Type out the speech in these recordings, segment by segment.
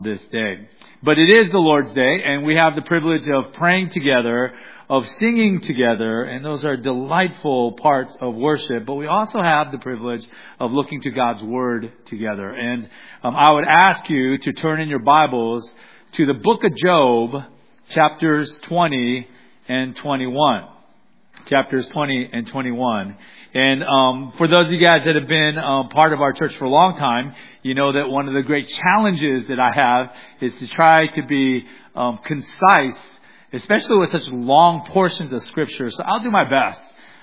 this day. But it is the Lord's Day, and we have the privilege of praying together, of singing together, and those are delightful parts of worship. But we also have the privilege of looking to God's Word together. And I would ask you to turn in your Bibles to the book of Job, chapters 20 and 21. Chapters 20 and 21. And for those of you guys that have been part of our church for a long time, you know that one of the great challenges that I have is to try to be concise, especially with such long portions of Scripture. So I'll do my best,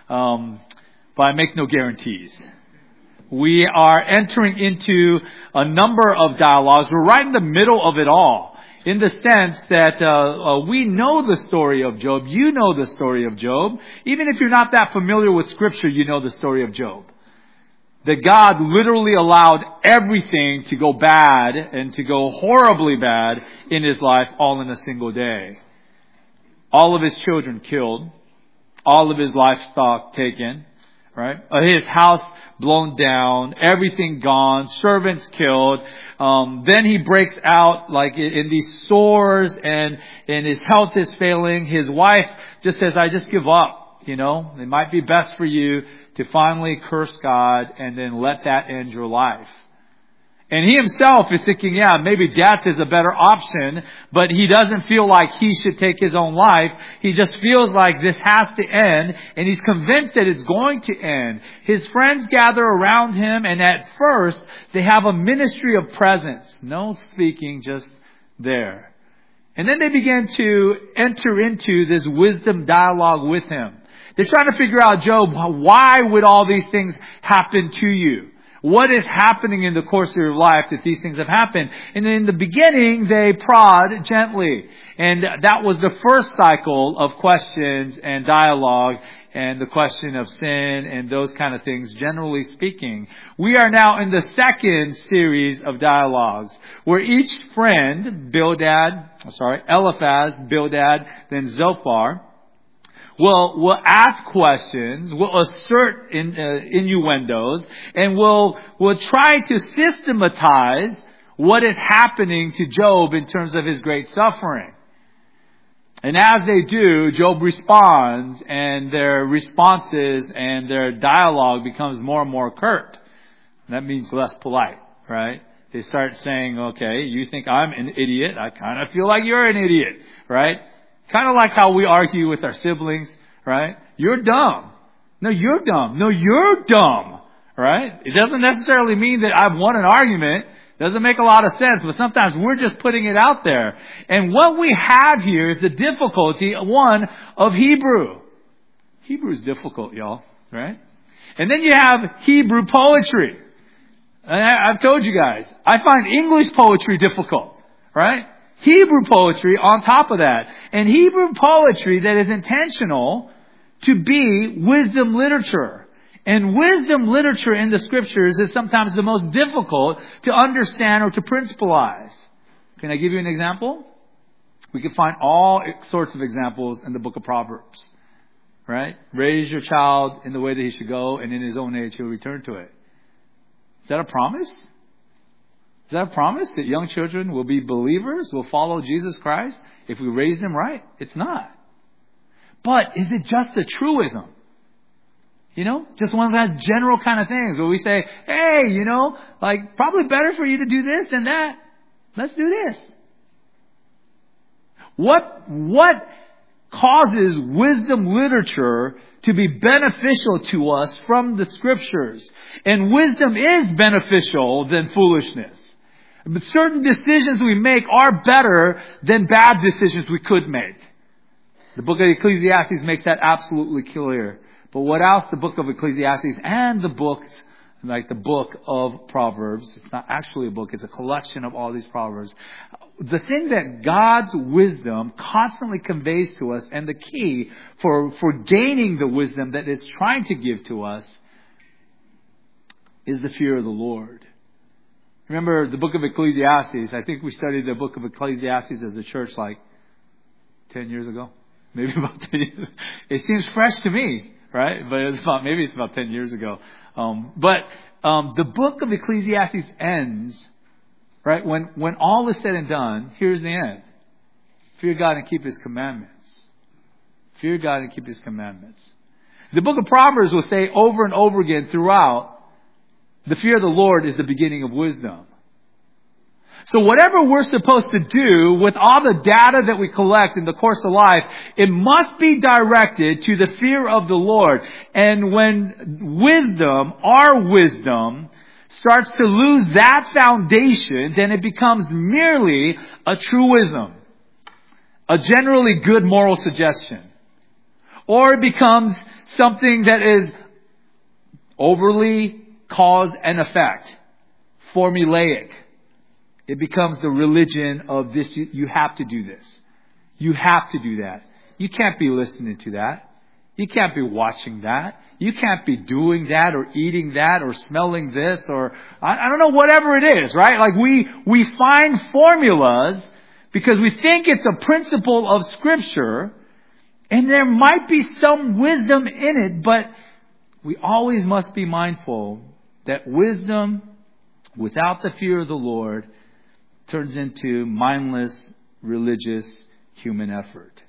but I make no guarantees. We are entering into a number of dialogues. We're right in the middle of it all, in the sense that we know the story of Job. You know the story of Job. Even if you're not that familiar with Scripture, you know the story of Job. That God literally allowed everything to go bad and to go horribly bad in his life all in a single day. All of his children killed. All of his livestock taken. Right? His house blown down, everything gone, servants killed. Then he breaks out like in these sores, and his health is failing. His wife just says, I just give up. You know, it might be best for you to finally curse God and then let that end your life. And he himself is thinking, yeah, maybe death is a better option, but he doesn't feel like he should take his own life. He just feels like this has to end, and he's convinced that it's going to end. His friends gather around him, and at first, they have a ministry of presence. No speaking, just there. And then they begin to enter into this wisdom dialogue with him. They're trying to figure out, Job, why would all these things happen to you? What is happening in the course of your life that these things have happened? And in the beginning, they prod gently. And that was the first cycle of questions and dialogue and the question of sin and those kind of things, generally speaking. We are now in the second series of dialogues where each friend, Eliphaz, Bildad, then Zophar, will ask questions, will assert innuendos, and will try to systematize what is happening to Job in terms of his great suffering. And as they do, Job responds, and their responses and their dialogue becomes more and more curt. That means less polite, right? They start saying, okay, you think I'm an idiot. I kind of feel like you're an idiot, right? Kind of like how we argue with our siblings, right? You're dumb. No, you're dumb. No, you're dumb, right? It doesn't necessarily mean that I've won an argument. It doesn't make a lot of sense, but sometimes we're just putting it out there. And what we have here is the difficulty, one, of Hebrew. Hebrew is difficult, y'all, right? And then you have Hebrew poetry. And I've told you guys, I find English poetry difficult, right? Hebrew poetry on top of that. And Hebrew poetry that is intentional to be wisdom literature. And wisdom literature in the Scriptures is sometimes the most difficult to understand or to principalize. Can I give you an example? We can find all sorts of examples in the book of Proverbs. Right? Raise your child in the way that he should go, and in his own age he'll return to it. Is that a promise? Is that a promise that young children will be believers, will follow Jesus Christ if we raise them right? It's not. But is it just a truism? You know, just one of those general kind of things where we say, hey, you know, like probably better for you to do this than that. Let's do this. What causes wisdom literature to be beneficial to us from the Scriptures? And wisdom is beneficial than foolishness. But certain decisions we make are better than bad decisions we could make. The book of Ecclesiastes makes that absolutely clear. But what else? The book of Ecclesiastes and the books, like the book of Proverbs. It's not actually a book. It's a collection of all these Proverbs. The thing that God's wisdom constantly conveys to us, and the key for gaining the wisdom that it's trying to give to us, is the fear of the Lord. Remember the book of Ecclesiastes. I think we studied the book of Ecclesiastes as a church like 10 years ago. Maybe about 10 years. It seems fresh to me, right? But it's about 10 years ago. But the book of Ecclesiastes ends Right? When all is said and done, here's the end. Fear God and keep His commandments. Fear God and keep His commandments. The book of Proverbs will say over and over again throughout, the fear of the Lord is the beginning of wisdom. So whatever we're supposed to do with all the data that we collect in the course of life, it must be directed to the fear of the Lord. And when wisdom, our wisdom, starts to lose that foundation, then it becomes merely a truism, a generally good moral suggestion. Or it becomes something that is overly cause and effect, formulaic. It becomes the religion of this. You have to do this. You have to do that. You can't be listening to that. You can't be watching that. You can't be doing that or eating that or smelling this or I don't know, whatever it is, right? Like we find formulas because we think it's a principle of Scripture and there might be some wisdom in it, but we always must be mindful that wisdom without the fear of the Lord turns into mindless, religious, human effort.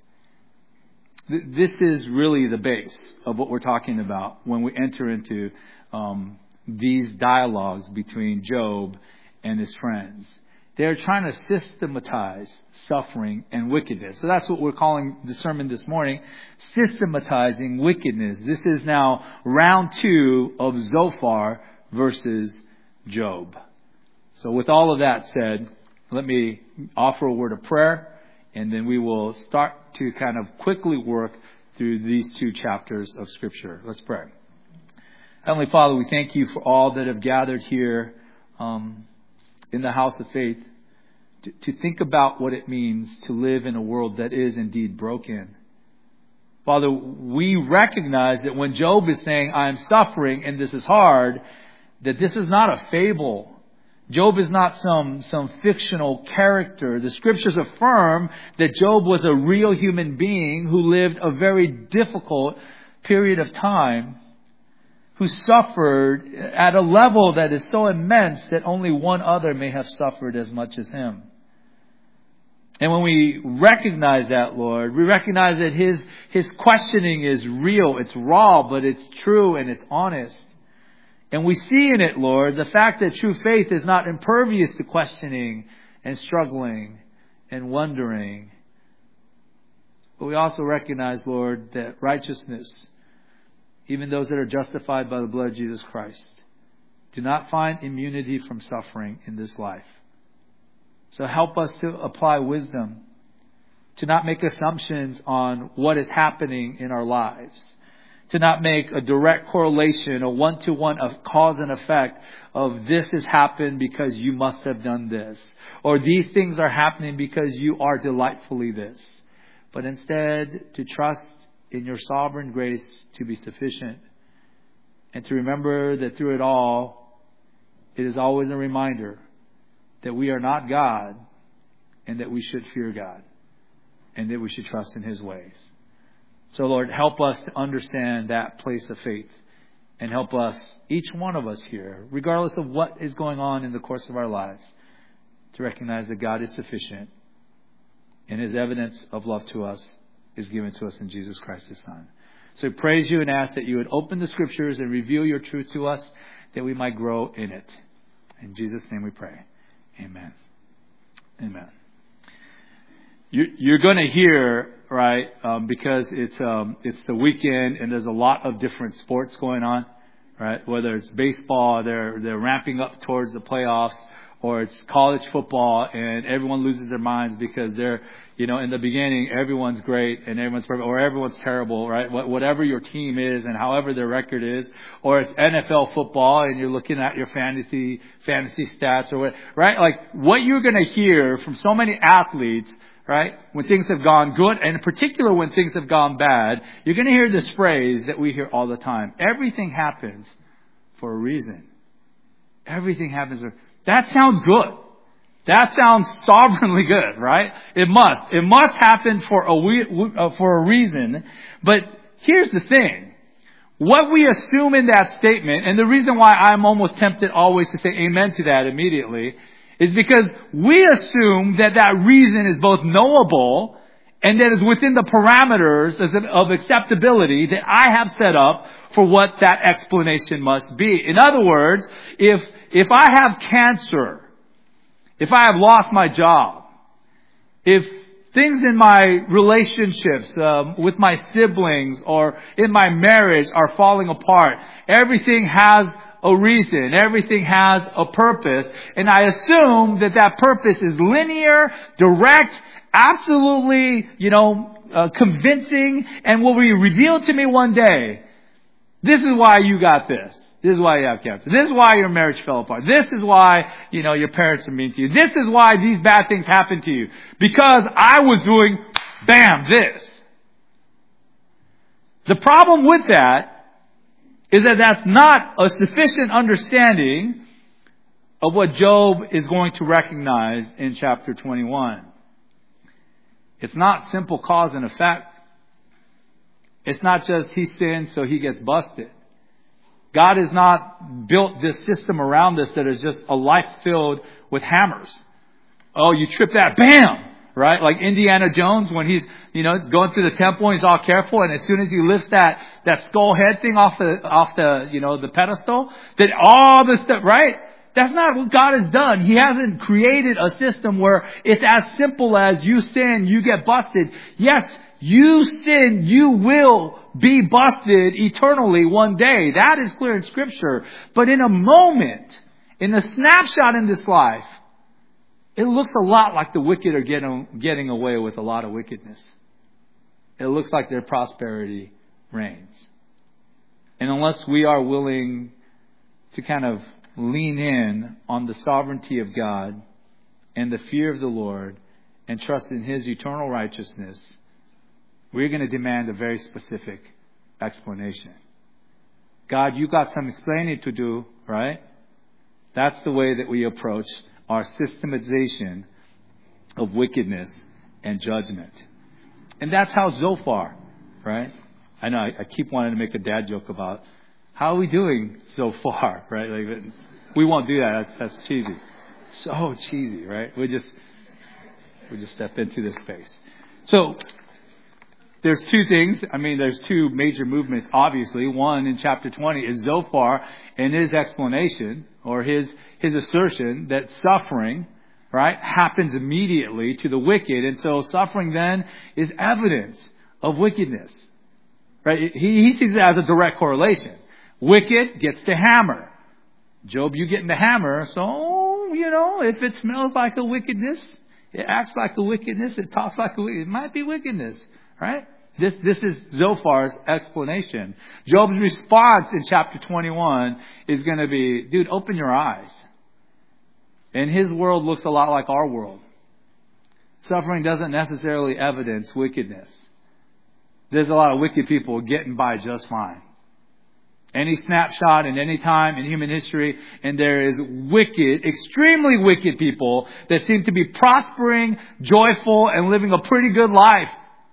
This is really the base of what we're talking about when we enter into these dialogues between Job and his friends. They're trying to systematize suffering and wickedness. So that's what we're calling the sermon this morning, systematizing wickedness. This is now round 2 of Zophar versus Job. So with all of that said, let me offer a word of prayer, and then we will start to kind of quickly work through these 2 chapters of Scripture. Let's pray. Heavenly Father, we thank you for all that have gathered here in the house of faith to think about what it means to live in a world that is indeed broken. Father, we recognize that when Job is saying, I am suffering and this is hard, that this is not a fable. Job is not some fictional character. The Scriptures affirm that Job was a real human being who lived a very difficult period of time, who suffered at a level that is so immense that only one other may have suffered as much as him. And when we recognize that, Lord, we recognize that his questioning is real, it's raw, but it's true and it's honest. And we see in it, Lord, the fact that true faith is not impervious to questioning and struggling and wondering. But we also recognize, Lord, that righteousness, even those that are justified by the blood of Jesus Christ, do not find immunity from suffering in this life. So help us to apply wisdom, to not make assumptions on what is happening in our lives, to not make a direct correlation, a one-to-one of cause and effect of this has happened because you must have done this, or these things are happening because you are delightfully this. But instead, to trust in your sovereign grace to be sufficient, and to remember that through it all, it is always a reminder that we are not God, and that we should fear God, and that we should trust in His ways. So Lord, help us to understand that place of faith, and help us, each one of us here, regardless of what is going on in the course of our lives, to recognize that God is sufficient, and His evidence of love to us is given to us in Jesus Christ, His Son. So we praise you and ask that you would open the Scriptures and reveal your truth to us, that we might grow in it. In Jesus' name we pray. Amen. Amen. You're going to hear, right, because it's the weekend and there's a lot of different sports going on, right? Whether it's baseball, they're ramping up towards the playoffs, or it's college football and everyone loses their minds because they're, in the beginning, everyone's great and everyone's perfect, or everyone's terrible, right? Whatever your team is and however their record is, or it's NFL football and you're looking at your fantasy stats or what, right? Like what you're going to hear from so many athletes, right? When things have gone good, and in particular when things have gone bad, you're going to hear this phrase that we hear all the time. Everything happens for a reason. Everything happens. That sounds good. That sounds sovereignly good, right? It must. It must happen for a reason. But here's the thing. What we assume in that statement, and the reason why I'm almost tempted always to say amen to that immediately, is because we assume that that reason is both knowable and that is within the parameters of acceptability that I have set up for what that explanation must be. In other words, if I have cancer, if I have lost my job, if things in my relationships with my siblings or in my marriage are falling apart, everything has a reason. Everything has a purpose. And I assume that that purpose is linear, direct, absolutely, convincing, and will be revealed to me one day. This is why you got this. This is why you have cancer. This is why your marriage fell apart. This is why, your parents are mean to you. This is why these bad things happened to you. Because I was doing, bam, this. The problem with that is that that's not a sufficient understanding of what Job is going to recognize in chapter 21. It's not simple cause and effect. It's not just he sinned so he gets busted. God has not built this system around us that is just a life filled with hammers. Oh, you trip that, bam! Right? Like Indiana Jones when he's, going through the temple and he's all careful, and as soon as he lifts that skull head thing off the pedestal, that all the stuff, right? That's not what God has done. He hasn't created a system where it's as simple as you sin, you get busted. Yes, you sin, you will be busted eternally one day. That is clear in Scripture. But in a moment, in a snapshot in this life, it looks a lot like the wicked are getting away with a lot of wickedness. It looks like their prosperity reigns. And unless we are willing to kind of lean in on the sovereignty of God and the fear of the Lord and trust in His eternal righteousness, we're going to demand a very specific explanation. God, you got some explaining to do, right? That's the way that we approach our systematization of wickedness and judgment. And that's how Zophar, right? I know I keep wanting to make a dad joke about how are we doing so far, right? Like, we won't do that. That's cheesy. So cheesy, right? We just step into this space. So there's two things. There's two major movements, obviously. One in chapter 20 is Zophar and his explanation or his assertion that suffering, right, happens immediately to the wicked. And so suffering then is evidence of wickedness, right? He sees it as a direct correlation. Wicked gets the hammer. Job, you getting the hammer. So, if it smells like the wickedness, it acts like the wickedness, it talks like the wickedness, it might be wickedness. Right? This is Zophar's explanation. Job's response in chapter 21 is going to be, dude, open your eyes. And his world looks a lot like our world. Suffering doesn't necessarily evidence wickedness. There's a lot of wicked people getting by just fine. Any snapshot in any time in human history, and there is wicked, extremely wicked people that seem to be prospering, joyful, and living a pretty good life.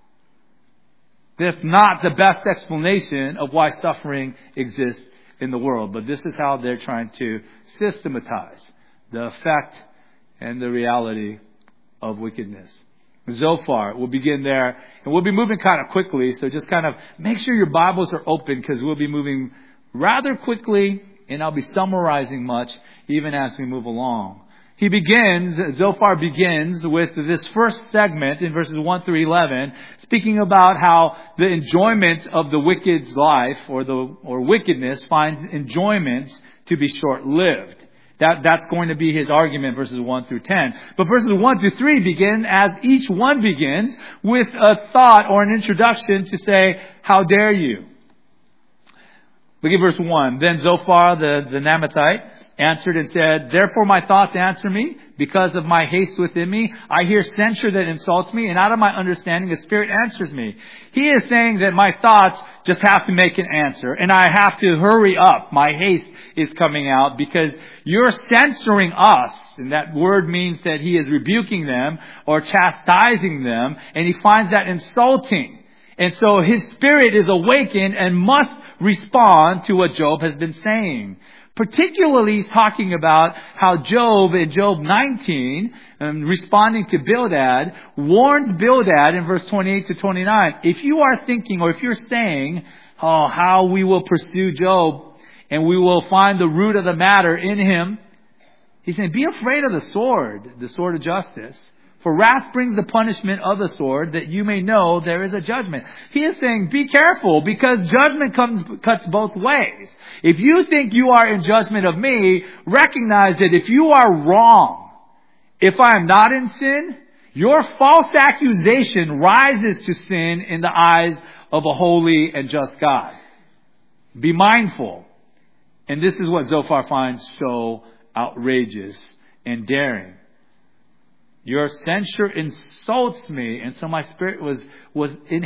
That's not the best explanation of why suffering exists in the world. But this is how they're trying to systematize the effect and the reality of wickedness. Zophar, we'll begin there. And we'll be moving kind of quickly. So just kind of make sure your Bibles are open because we'll be moving rather quickly. And I'll be summarizing much even as we move along. Zophar begins with this first segment in verses 1 through 11, speaking about how the enjoyment of the wicked's life or wickedness finds enjoyments to be short-lived. That's going to be his argument, verses 1 through 10. But verses 1 through 3 begin as each one begins with a thought or an introduction to say, how dare you? Look at verse 1. Then Zophar the Naamathite answered and said, therefore my thoughts answer me, because of my haste within me. I hear censure that insults me, and out of my understanding the Spirit answers me. He is saying that my thoughts just have to make an answer, and I have to hurry up. My haste is coming out because you're censoring us, and that word means that he is rebuking them or chastising them, and he finds that insulting. And so his spirit is awakened and must respond to what Job has been saying. Particularly, he's talking about how Job, in Job 19, responding to Bildad, warns Bildad in verse 28 to 29. If you are thinking, or if you're saying, oh, how we will pursue Job, and we will find the root of the matter in him, he's saying, be afraid of the sword of justice. For wrath brings the punishment of the sword, that you may know there is a judgment. He is saying, be careful, because judgment cuts both ways. If you think you are in judgment of me, recognize that if you are wrong, if I am not in sin, your false accusation rises to sin in the eyes of a holy and just God. Be mindful. And this is what Zophar finds so outrageous and daring. Your censure insults me, and so my spirit was in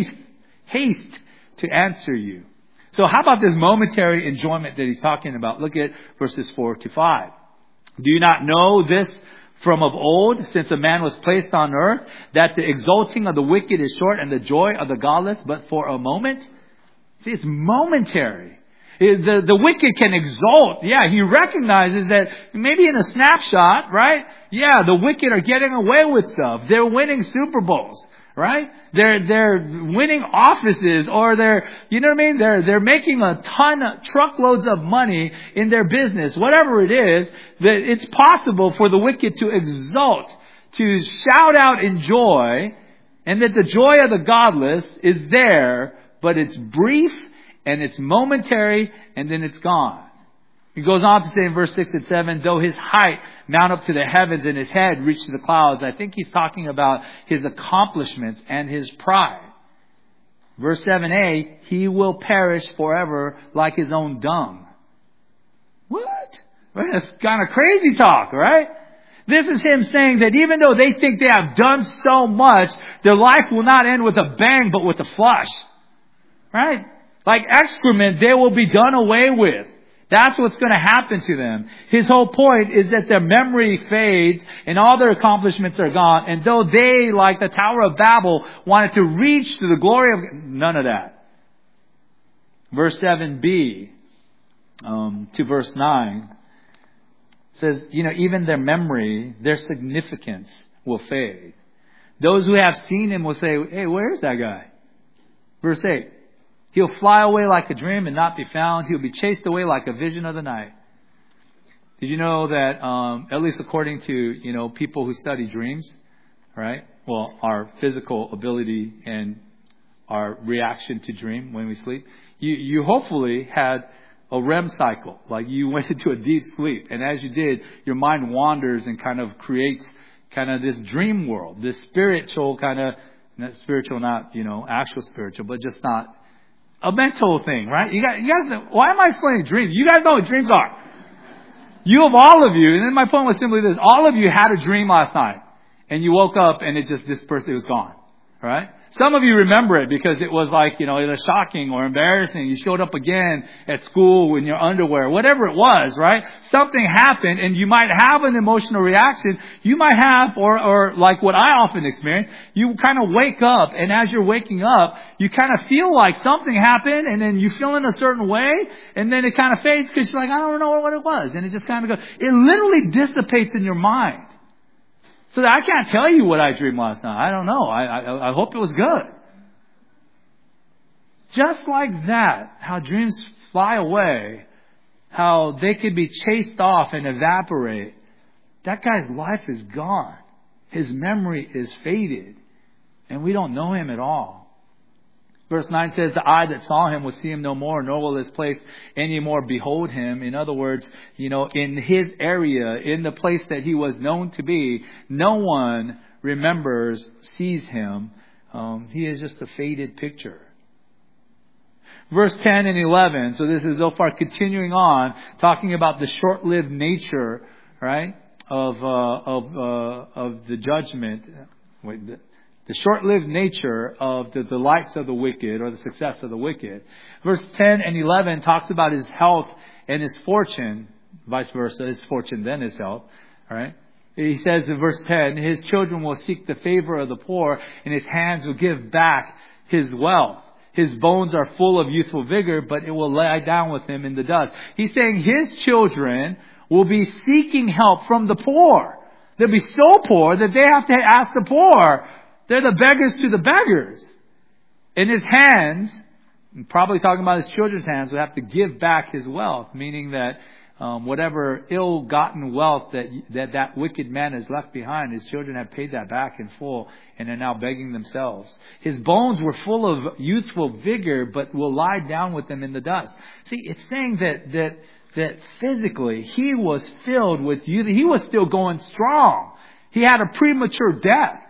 haste to answer you. So how about this momentary enjoyment that he's talking about? Look at verses 4 to 5. Do you not know this from of old, since a man was placed on earth, that the exulting of the wicked is short and the joy of the godless but for a moment? See, it's momentary. The wicked can exult. Yeah, he recognizes that maybe in a snapshot, right? Yeah, the wicked are getting away with stuff. They're winning Super Bowls, right? They're winning offices, or you know what I mean? They're making a truckloads of money in their business. Whatever it is, that it's possible for the wicked to exult, to shout out in joy, and that the joy of the godless is there, but it's brief, and it's momentary, and then it's gone. He goes on to say in verse 6 and 7, though his height mount up to the heavens and his head reach to the clouds. I think he's talking about his accomplishments and his pride. Verse 7a, he will perish forever like his own dung. What? That's kind of crazy talk, right? This is him saying that even though they think they have done so much, their life will not end with a bang, but with a flush. Right? Like excrement, they will be done away with. That's what's going to happen to them. His whole point is that their memory fades and all their accomplishments are gone. And though they, like the Tower of Babel, wanted to reach to the glory of God, none of that. Verse 7b to verse 9 says, even their memory, their significance will fade. Those who have seen him will say, hey, where's that guy? Verse 8. He'll fly away like a dream and not be found. He'll be chased away like a vision of the night. Did you know that, at least according to, people who study dreams, right? Well, our physical ability and our reaction to dream when we sleep. You hopefully had a REM cycle, like you went into a deep sleep. And as you did, your mind wanders and kind of creates kind of this dream world, this spiritual kind of, not spiritual, not, actual spiritual, but just not a mental thing, right? You guys know, why am I explaining dreams? You guys know what dreams are. All of you, and then my point was simply this, all of you had a dream last night, and you woke up and it was gone, right? Some of you remember it because it was like, either shocking or embarrassing. You showed up again at school in your underwear, whatever it was, right? Something happened and you might have an emotional reaction. You might have, or like what I often experience, you kind of wake up, and as you're waking up, you kind of feel like something happened, and then you feel in a certain way, and then it kind of fades because you're like, I don't know what it was. And it just kind of goes, it literally dissipates in your mind. So that I can't tell you what I dreamed last night. I don't know. I hope it was good. Just like that, how dreams fly away, how they could be chased off and evaporate. That guy's life is gone. His memory is faded. And we don't know him at all. Verse 9 says, the eye that saw him will see him no more, nor will this place any more behold him. In other words, in his area, in the place that he was known to be, no one remembers, sees him. He is just a faded picture. Verse 10 and 11, so this is Zophar continuing on, talking about the short-lived nature, right, of the judgment. The short-lived nature of the delights of the wicked, or the success of the wicked. Verse 10 and 11 talks about his health and his fortune, vice versa, his fortune then his health. All right. He says in verse 10, his children will seek the favor of the poor, and his hands will give back his wealth. His bones are full of youthful vigor, but it will lie down with him in the dust. He's saying his children will be seeking help from the poor. They'll be so poor that they have to ask the poor. They're the beggars to the beggars. In his hands, probably talking about his children's hands, will have to give back his wealth, meaning that whatever ill-gotten wealth that wicked man has left behind, his children have paid that back in full and are now begging themselves. His bones were full of youthful vigor, but will lie down with him in the dust. See, it's saying that physically he was filled with youth. He was still going strong. He had a premature death.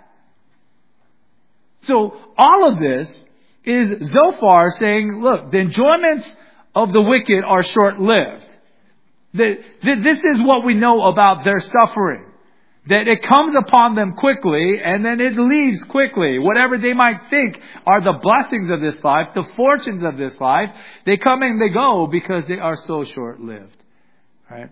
So all of this is Zophar saying, look, the enjoyments of the wicked are short-lived. This is what we know about their suffering. That it comes upon them quickly and then it leaves quickly. Whatever they might think are the blessings of this life, the fortunes of this life, they come and they go because they are so short-lived. Right?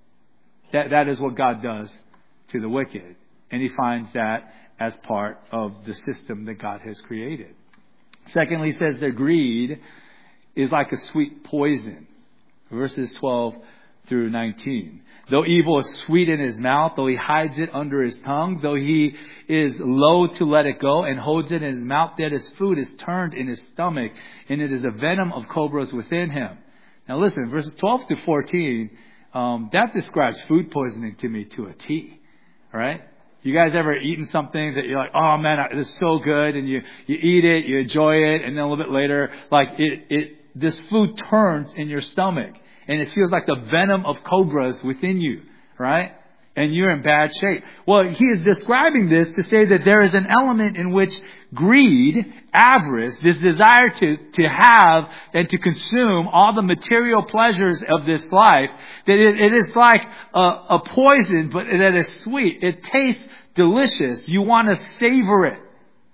That is what God does to the wicked. And He finds that as part of the system that God has created. Secondly, He says their greed is like a sweet poison. Verses 12 through 19. Though evil is sweet in his mouth, though he hides it under his tongue, though he is loath to let it go and holds it in his mouth, yet his food is turned in his stomach, and it is a venom of cobras within him. Now listen, verses 12 to 14, that describes food poisoning to me to a T. Alright? You guys ever eaten something that you're like, oh man, this is so good, and you eat it, you enjoy it, and then a little bit later, like this food turns in your stomach. And it feels like the venom of cobras within you, right? And you're in bad shape. Well, he is describing this to say that there is an element in which greed, avarice, this desire to have and to consume all the material pleasures of this life, that it is like a poison, but that is sweet. It tastes delicious. You want to savor it.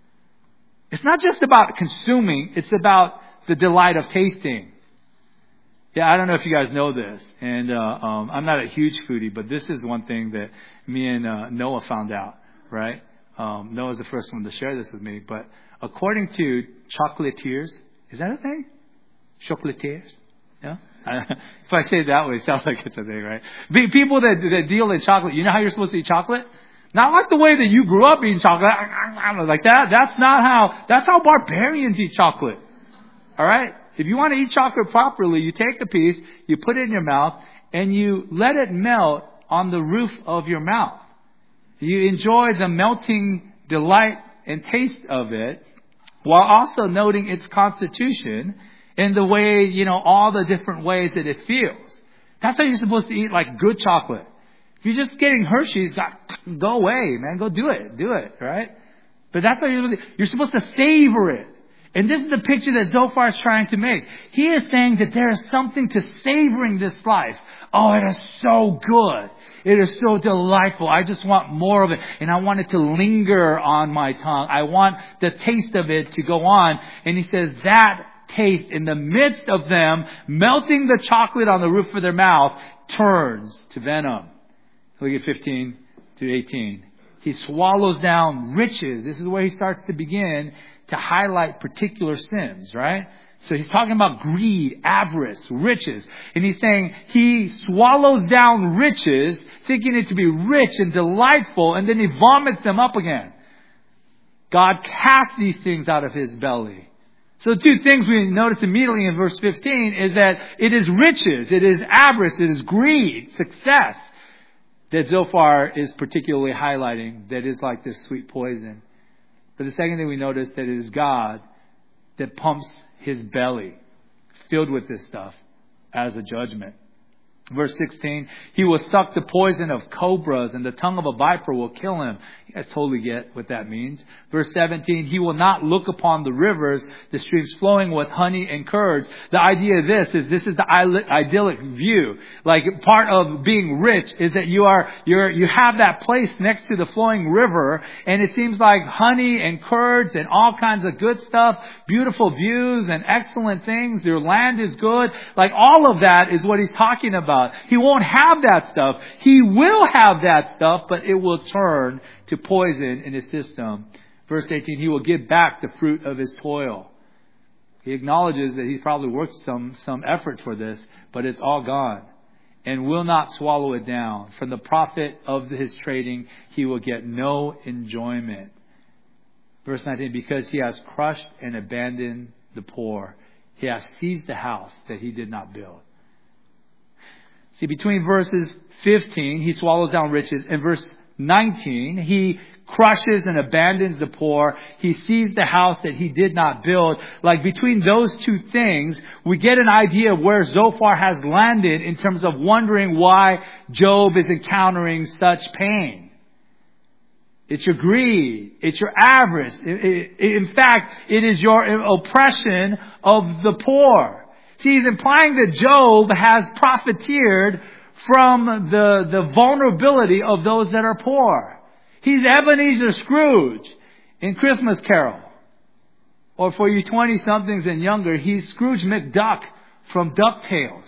It's not just about consuming. It's about the delight of tasting. Yeah, I don't know if you guys know this, and I'm not a huge foodie, but this is one thing that me and Noah found out, right? Noah's the first one to share this with me, but according to chocolatiers, is that a thing? Chocolatiers? Yeah? If I say it that way, it sounds like it's a thing, right? People that deal in chocolate, you know how you're supposed to eat chocolate? Not like the way that you grew up eating chocolate, like that. That's how barbarians eat chocolate. Alright? If you want to eat chocolate properly, you take a piece, you put it in your mouth, and you let it melt on the roof of your mouth. You enjoy the melting delight and taste of it, while also noting its constitution and the way, all the different ways that it feels. That's how you're supposed to eat like good chocolate. If you're just getting Hershey's, go away, man. Go do it, right? But that's how you're supposed to savor it. And this is the picture that Zophar is trying to make. He is saying that there is something to savoring this life. Oh, it is so good. It is so delightful. I just want more of it. And I want it to linger on my tongue. I want the taste of it to go on. And he says that taste in the midst of them melting the chocolate on the roof of their mouth turns to venom. Look at 15 to 18. He swallows down riches. This is where he starts to begin to highlight particular sins, right? So he's talking about greed, avarice, riches. And he's saying he swallows down riches, thinking it to be rich and delightful, and then he vomits them up again. God casts these things out of his belly. So the two things we notice immediately in verse 15 is that it is riches, it is avarice, it is greed, success, that Zophar is particularly highlighting, that is like this sweet poison. But the second thing we notice, that it is God that pumps his belly, filled with this stuff, as a judgment. Verse 16, he will suck the poison of cobras, and the tongue of a viper will kill him. You guys totally get what that means. Verse 17, he will not look upon the rivers, the streams flowing with honey and curds. The idea of this is the idyllic view. Like part of being rich is that you have that place next to the flowing river, and it seems like honey and curds and all kinds of good stuff, beautiful views and excellent things. Your land is good. Like all of that is what he's talking about. He won't have that stuff. He will have that stuff, but it will turn to poison in his system. Verse 18, he will give back the fruit of his toil. He acknowledges that he's probably worked some effort for this, but it's all gone and will not swallow it down. From the profit of his trading, he will get no enjoyment. Verse 19, because he has crushed and abandoned the poor, he has seized the house that he did not build. See, between verses 15, he swallows down riches, and verse 19, he crushes and abandons the poor. He sees the house that he did not build. Like between those two things, we get an idea of where Zophar has landed in terms of wondering why Job is encountering such pain. It's your greed. It's your avarice. In fact, it is your oppression of the poor. See, he's implying that Job has profiteered from the vulnerability of those that are poor. He's Ebenezer Scrooge in Christmas Carol. Or for you 20-somethings and younger, he's Scrooge McDuck from DuckTales.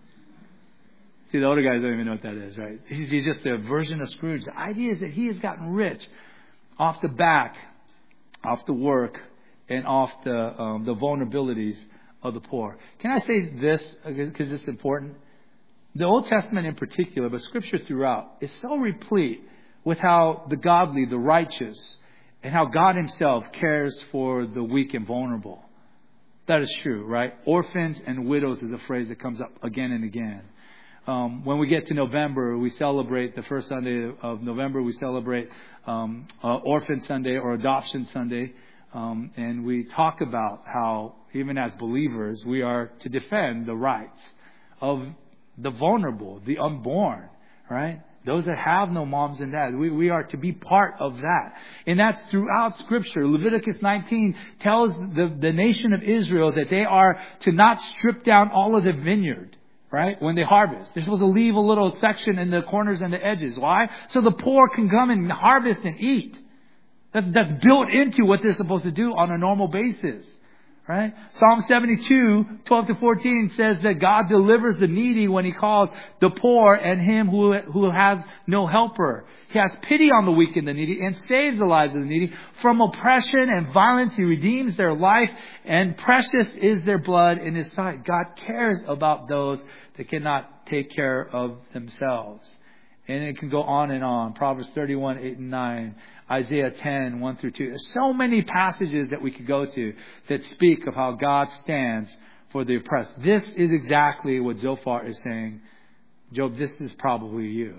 See, the older guys don't even know what that is, right? He's just a version of Scrooge. The idea is that he has gotten rich off the back, off the work, and off the vulnerabilities of the poor. Can I say this, because it's important? The Old Testament in particular, but Scripture throughout, is so replete with how the godly, the righteous, and how God Himself cares for the weak and vulnerable. That is true, right? Orphans and widows is a phrase that comes up again and again. When we get to November, we celebrate the first Sunday of November. We celebrate Orphan Sunday or Adoption Sunday. And we talk about how, even as believers, we are to defend the rights of the vulnerable, the unborn, right? Those that have no moms and dads. We are to be part of that. And that's throughout Scripture. Leviticus 19 tells the nation of Israel that they are to not strip down all of the vineyard, right? When they harvest. They're supposed to leave a little section in the corners and the edges. Why? So the poor can come and harvest and eat. That's built into what they're supposed to do on a normal basis. Right? Psalm 72, 12-14 says that God delivers the needy when He calls the poor and him who has no helper. He has pity on the weak and the needy and saves the lives of the needy from oppression and violence. He redeems their life, and precious is their blood in His sight. God cares about those that cannot take care of themselves. And it can go on and on. Proverbs 31, 8 and 9. Isaiah 10, 1-2. There's so many passages that we could go to that speak of how God stands for the oppressed. This is exactly what Zophar is saying. Job, this is probably you.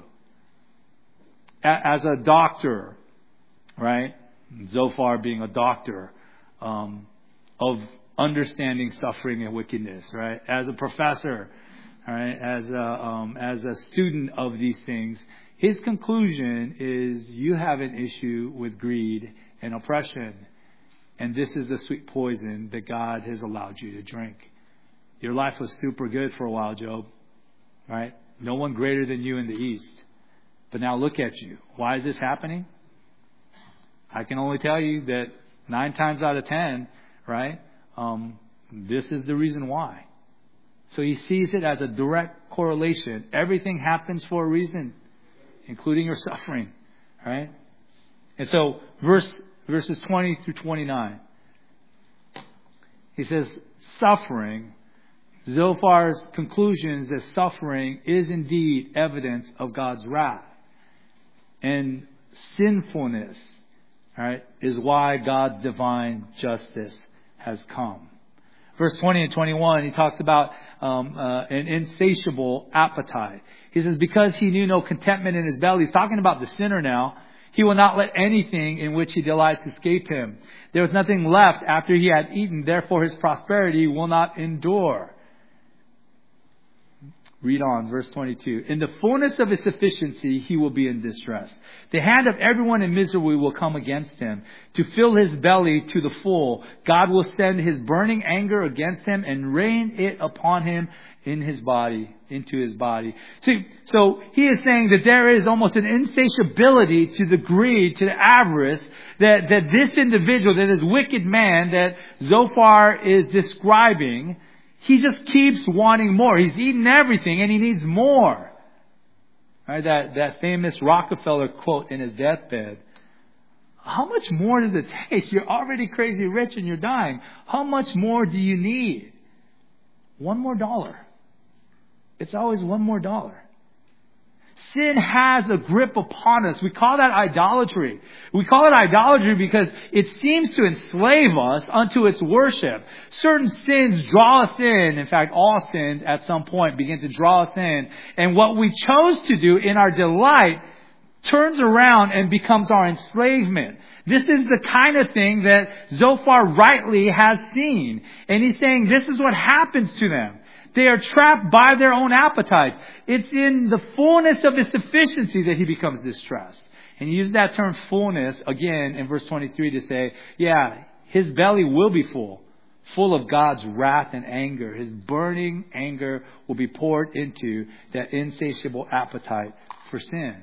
As a doctor, right? Zophar being a doctor of understanding suffering and wickedness, right? As a professor, all right? As a student of these things, his conclusion is you have an issue with greed and oppression. And this is the sweet poison that God has allowed you to drink. Your life was super good for a while, Job. Right? No one greater than you in the East. But now look at you. Why is this happening? I can only tell you that 9 times out of 10, right? This is the reason why. So he sees it as a direct correlation. Everything happens for a reason, including your suffering, right? And so verses 20-29, he says, suffering, Zophar's conclusion is that suffering is indeed evidence of God's wrath. And sinfulness, right, is why God's divine justice has come. Verse 20 and 21, he talks about an insatiable appetite. He says, because he knew no contentment in his belly. He's talking about the sinner now. He will not let anything in which he delights escape him. There was nothing left after he had eaten. Therefore, his prosperity will not endure. Read on, verse 22. In the fullness of his sufficiency, he will be in distress. The hand of everyone in misery will come against him. To fill his belly to the full, God will send His burning anger against him and rain it upon him into his body. See, so he is saying that there is almost an insatiability to the greed, to the avarice, that this individual, that this wicked man that Zophar is describing, he just keeps wanting more. He's eaten everything and he needs more. Right? That famous Rockefeller quote in his deathbed. How much more does it take? You're already crazy rich and you're dying. How much more do you need? $1 more. It's always $1 more. Sin has a grip upon us. We call that idolatry. We call it idolatry because it seems to enslave us unto its worship. Certain sins draw us in. In fact, all sins at some point begin to draw us in. And what we chose to do in our delight turns around and becomes our enslavement. This is the kind of thing that Zophar rightly has seen. And he's saying this is what happens to them. They are trapped by their own appetites. It's in the fullness of his sufficiency that he becomes distressed. And he uses that term fullness again in verse 23 to say, yeah, his belly will be full of God's wrath and anger. His burning anger will be poured into that insatiable appetite for sin.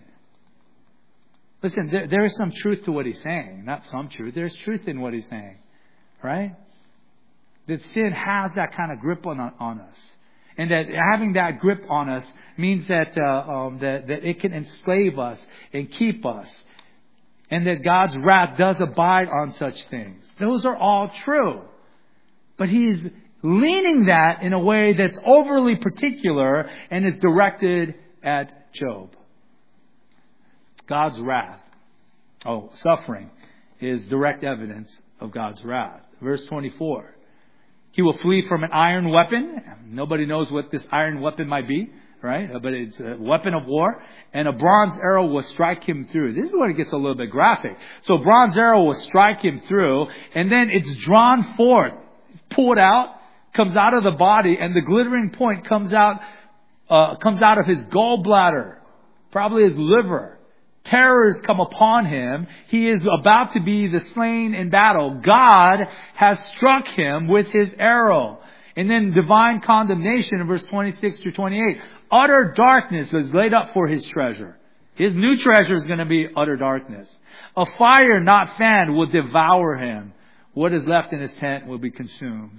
Listen, there is some truth to what he's saying. Not some truth. There's truth in what he's saying. Right? That sin has that kind of grip on us. And that having that grip on us means that it can enslave us and keep us. And that God's wrath does abide on such things. Those are all true. But he's leaning that in a way that's overly particular and is directed at Job. God's wrath. Suffering is direct evidence of God's wrath. Verse 24. He will flee from an iron weapon. Nobody knows what this iron weapon might be, right? But it's a weapon of war. And a bronze arrow will strike him through. This is where it gets a little bit graphic. So a bronze arrow will strike him through. And then it's drawn forth, pulled out, comes out of the body. And the glittering point comes out of his gallbladder, probably his liver. Terrors come upon him. He is about to be the slain in battle. God has struck him with his arrow. And then divine condemnation in verse 26 through 28. Utter darkness is laid up for his treasure. His new treasure is going to be utter darkness. A fire not fanned will devour him. What is left in his tent will be consumed.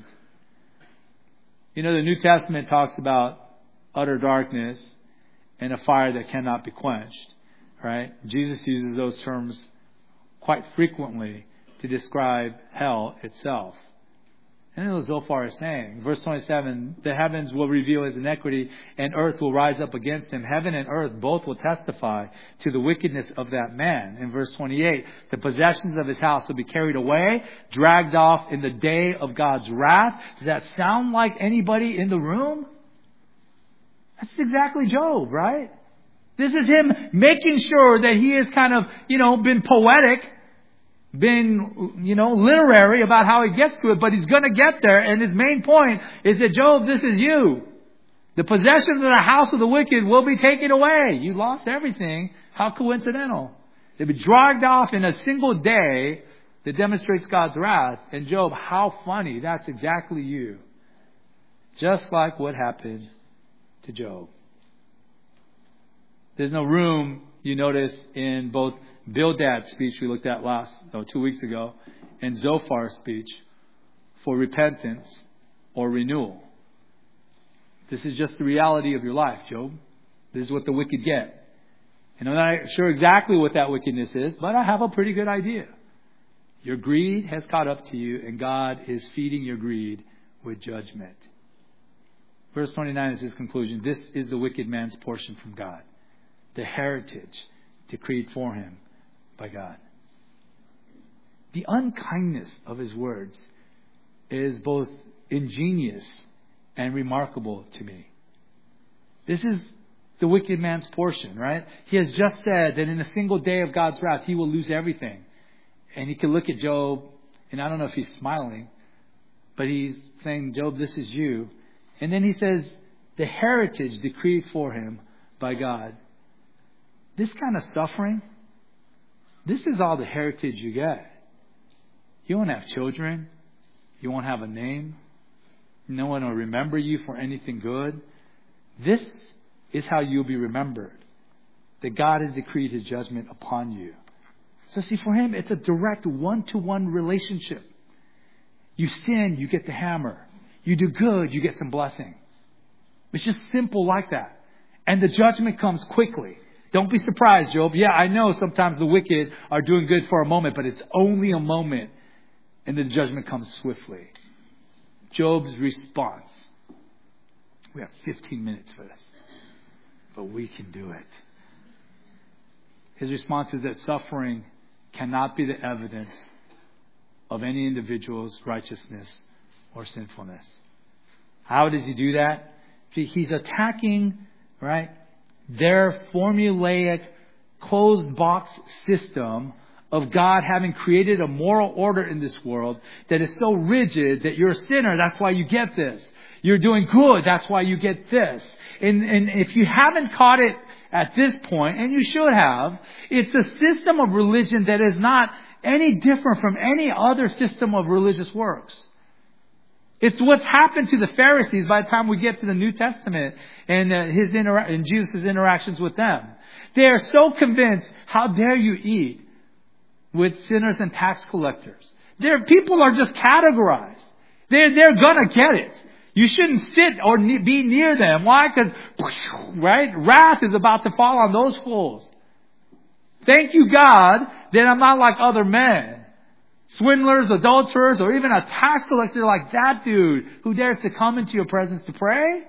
You know, the New Testament talks about utter darkness and a fire that cannot be quenched. Right? Jesus uses those terms quite frequently to describe hell itself. And that's what Zophar is saying. Verse 27, the heavens will reveal his iniquity and earth will rise up against him. Heaven and earth both will testify to the wickedness of that man. In verse 28, the possessions of his house will be carried away, dragged off in the day of God's wrath. Does that sound like anybody in the room? That's exactly Job, right? This is him making sure that he has kind of, been poetic, been, literary about how he gets to it, but he's going to get there. And his main point is that, Job, this is you. The possessions of the house of the wicked will be taken away. You lost everything. How coincidental. They'll be dragged off in a single day that demonstrates God's wrath. And Job, how funny. That's exactly you. Just like what happened to Job. There's no room, you notice, in both Bildad's speech we looked at 2 weeks ago and Zophar's speech for repentance or renewal. This is just the reality of your life, Job. This is what the wicked get. And I'm not sure exactly what that wickedness is, but I have a pretty good idea. Your greed has caught up to you, and God is feeding your greed with judgment. Verse 29 is his conclusion. This is the wicked man's portion from God. The heritage decreed for him by God. The unkindness of his words is both ingenious and remarkable to me. This is the wicked man's portion, right? He has just said that in a single day of God's wrath, he will lose everything. And he can look at Job, and I don't know if he's smiling, but he's saying, Job, this is you. And then he says, the heritage decreed for him by God. This kind of suffering, this is all the heritage you get. You won't have children. You won't have a name. No one will remember you for anything good. This is how you'll be remembered. That God has decreed his judgment upon you. So see, for him, it's a direct one-to-one relationship. You sin, you get the hammer. You do good, you get some blessing. It's just simple like that. And the judgment comes quickly. Don't be surprised, Job. Yeah, I know sometimes the wicked are doing good for a moment, but it's only a moment. And the judgment comes swiftly. Job's response. We have 15 minutes for this. But we can do it. His response is that suffering cannot be the evidence of any individual's righteousness or sinfulness. How does he do that? He's attacking, right, their formulaic closed box system of God having created a moral order in this world that is so rigid that you're a sinner, that's why you get this. You're doing good, that's why you get this. And if you haven't caught it at this point, and you should have, it's a system of religion that is not any different from any other system of religious works. It's what's happened to the Pharisees by the time we get to the New Testament and and Jesus' interactions with them. They are so convinced, how dare you eat with sinners and tax collectors? People are just categorized. They're gonna get it. You shouldn't sit or be near them. Why? Because, right? Wrath is about to fall on those fools. Thank you, God, that I'm not like other men. Swindlers, adulterers, or even a tax collector like that dude who dares to come into your presence to pray.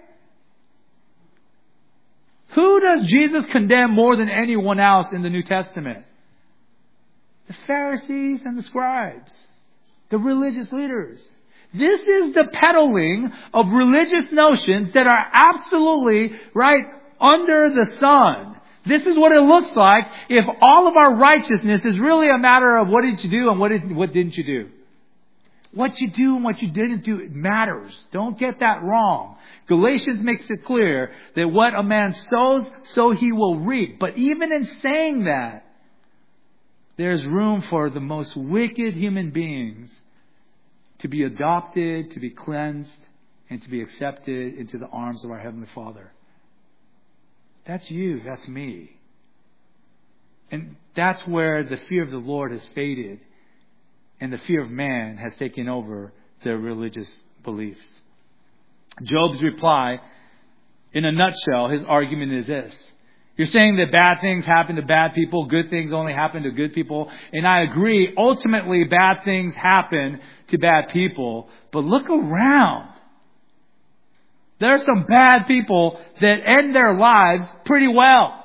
Who does Jesus condemn more than anyone else in the New Testament? The Pharisees and the scribes. The religious leaders. This is the peddling of religious notions that are absolutely, right, under the sun. This is what it looks like if all of our righteousness is really a matter of what did you do and what didn't you do. What you do and what you didn't do matters. Don't get that wrong. Galatians makes it clear that what a man sows, so he will reap. But even in saying that, there's room for the most wicked human beings to be adopted, to be cleansed, and to be accepted into the arms of our Heavenly Father. That's you. That's me. And that's where the fear of the Lord has faded and the fear of man has taken over their religious beliefs. Job's reply, in a nutshell, his argument is this. You're saying that bad things happen to bad people, good things only happen to good people. And I agree, ultimately bad things happen to bad people. But look around. There are some bad people that end their lives pretty well.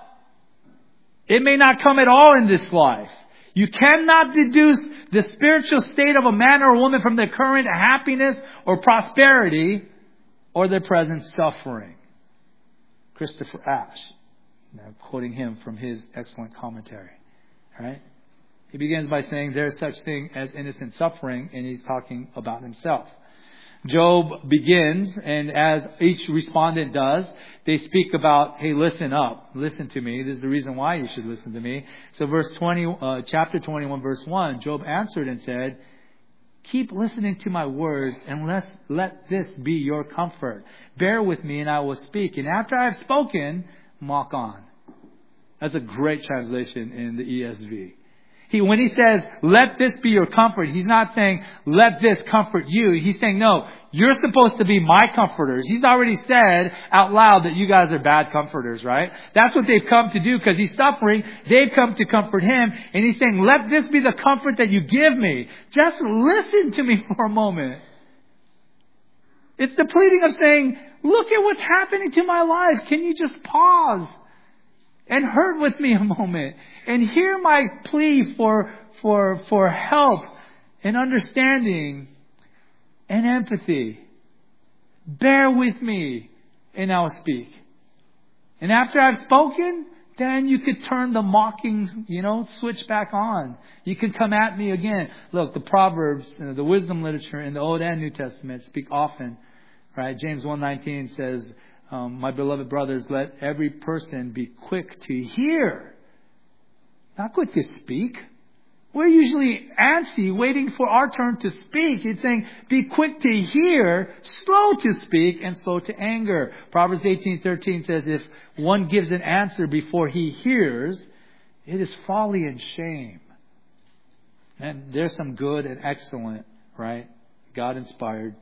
It may not come at all in this life. You cannot deduce the spiritual state of a man or a woman from their current happiness or prosperity or their present suffering. Christopher Ash, quoting him from his excellent commentary. Right? He begins by saying there is such thing as innocent suffering, and he's talking about himself. Job begins, and as each respondent does, they speak about, hey, listen up. Listen to me. This is the reason why you should listen to me. So chapter 21, verse 1, Job answered and said, keep listening to my words and let this be your comfort. Bear with me and I will speak. And after I have spoken, mock on. That's a great translation in the ESV. When he says, let this be your comfort, he's not saying, let this comfort you. He's saying, no, you're supposed to be my comforters. He's already said out loud that you guys are bad comforters, right? That's what they've come to do because he's suffering. They've come to comfort him. And he's saying, let this be the comfort that you give me. Just listen to me for a moment. It's the pleading of saying, look at what's happening to my life. Can you just pause and hurt with me a moment and hear my plea for help and understanding and empathy? Bear with me and I'll speak. And after I've spoken, then you could turn the mocking, switch back on. You could come at me again. Look, the Proverbs, the wisdom literature in the Old and New Testament speak often, right? James 1:19 says, my beloved brothers, let every person be quick to hear, not quick to speak. We're usually antsy, waiting for our turn to speak. It's saying, be quick to hear, slow to speak, and slow to anger. Proverbs 18:13 says, if one gives an answer before he hears, it is folly and shame. And there's some good and excellent, right, God-inspired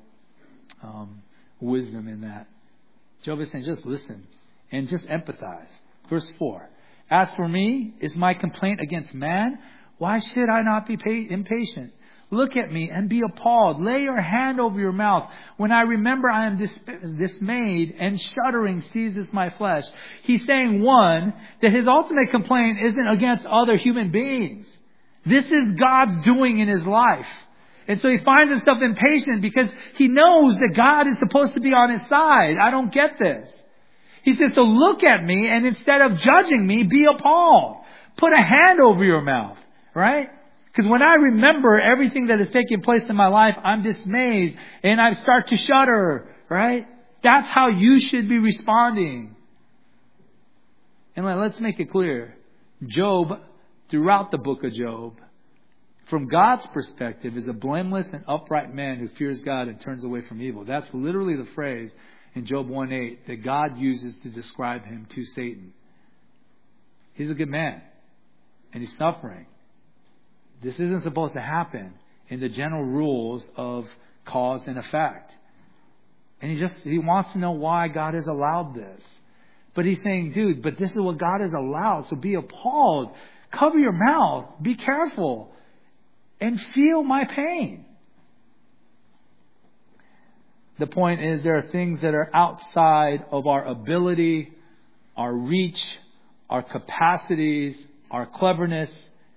wisdom in that. Job is saying, just listen and just empathize. Verse 4. As for me, is my complaint against man? Why should I not be impatient? Look at me and be appalled. Lay your hand over your mouth. When I remember, I am dismayed, and shuddering seizes my flesh. He's saying, one, that his ultimate complaint isn't against other human beings. This is God's doing in his life. And so he finds himself impatient because he knows that God is supposed to be on his side. I don't get this. He says, so look at me, and instead of judging me, be appalled. Put a hand over your mouth, right? Because when I remember everything that has taken place in my life, I'm dismayed and I start to shudder, right? That's how you should be responding. And let's make it clear. Job, throughout the book of Job, from God's perspective, is a blameless and upright man who fears God and turns away from evil. That's literally the phrase in Job 1:8 that God uses to describe him to Satan. He's a good man and he's suffering. This isn't supposed to happen in the general rules of cause and effect. And he wants to know why God has allowed this. But he's saying, dude, but this is what God has allowed. So be appalled. Cover your mouth. Be careful. And feel my pain. The point is, there are things that are outside of our ability, our reach, our capacities, our cleverness.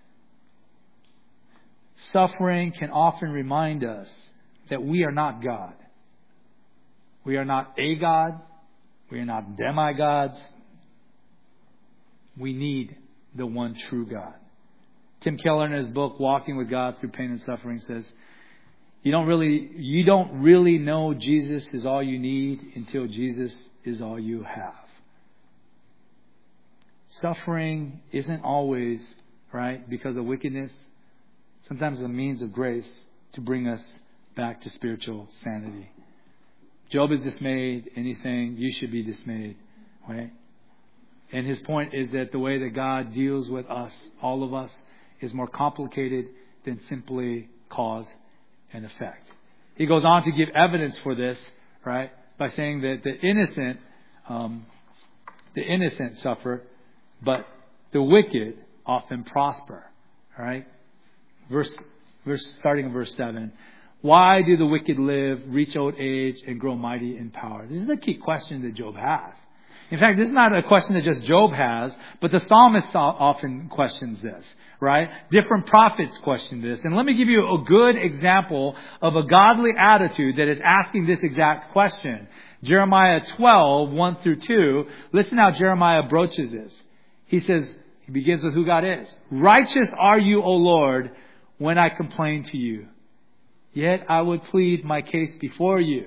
Suffering can often remind us that we are not God. We are not a God. We are not demigods. We need the one true God. Tim Keller, in his book, Walking with God Through Pain and Suffering, says, you don't really know Jesus is all you need until Jesus is all you have. Suffering isn't always, right, because of wickedness. Sometimes it's a means of grace to bring us back to spiritual sanity. Job is dismayed, and he's saying, you should be dismayed, right? And his point is that the way that God deals with us, all of us, is more complicated than simply cause and effect. He goes on to give evidence for this, right, by saying that the innocent suffer, but the wicked often prosper, right? Starting in verse 7. Why do the wicked live, reach old age, and grow mighty in power? This is the key question that Job has. In fact, this is not a question that just Job has, but the psalmist often questions this, right? Different prophets question this. And let me give you a good example of a godly attitude that is asking this exact question. Jeremiah 12, 1 through 2. Listen how Jeremiah broaches this. He says, he begins with who God is. Righteous are you, O Lord, when I complain to you. Yet I would plead my case before you.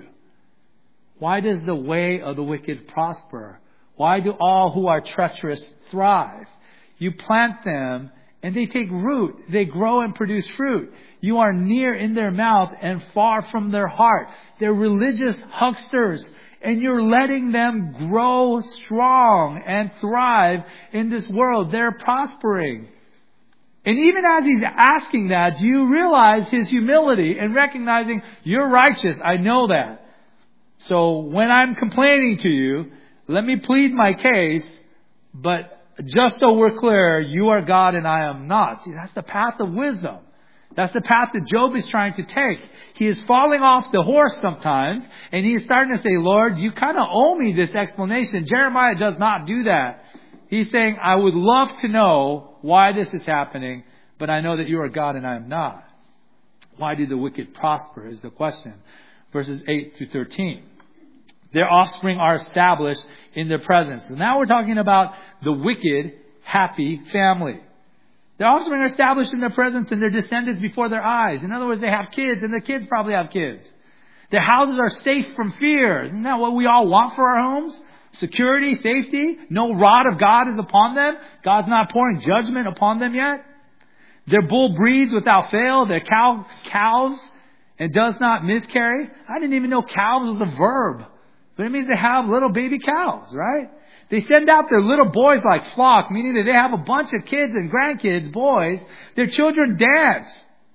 Why does the way of the wicked prosper? Why do all who are treacherous thrive? You plant them and they take root. They grow and produce fruit. You are near in their mouth and far from their heart. They're religious hucksters, and you're letting them grow strong and thrive in this world. They're prospering. And even as he's asking that, do you realize his humility and recognizing you're righteous? I know that. So when I'm complaining to you, let me plead my case, but just so we're clear, you are God and I am not. See, that's the path of wisdom. That's the path that Job is trying to take. He is falling off the horse sometimes, and he is starting to say, Lord, you kind of owe me this explanation. Jeremiah does not do that. He's saying, I would love to know why this is happening, but I know that you are God and I am not. Why do the wicked prosper is the question. Verses 8 through 13. Their offspring are established in their presence. So now we're talking about the wicked, happy family. Their offspring are established in their presence and their descendants before their eyes. In other words, they have kids and their kids probably have kids. Their houses are safe from fear. Isn't that what we all want for our homes? Security, safety. No rod of God is upon them. God's not pouring judgment upon them yet. Their bull breeds without fail. Their cows and does not miscarry. I didn't even know calves was a verb. But it means they have little baby cows, right? They send out their little boys like flock, meaning that they have a bunch of kids and grandkids, boys. Their children dance.